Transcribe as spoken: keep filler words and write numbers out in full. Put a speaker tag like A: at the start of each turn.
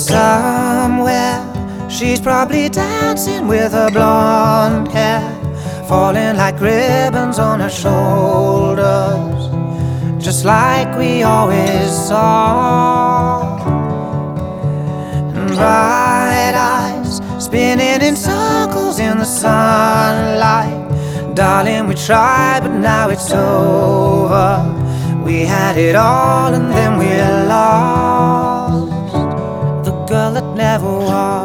A: Somewhere she's probably dancing with her blonde hair falling like ribbons on her shoulders, just like we always saw. And bright eyes spinning in circles in the sunlight. Darling, we tried, but now it's over. We had it all and then we lost the girl that never was.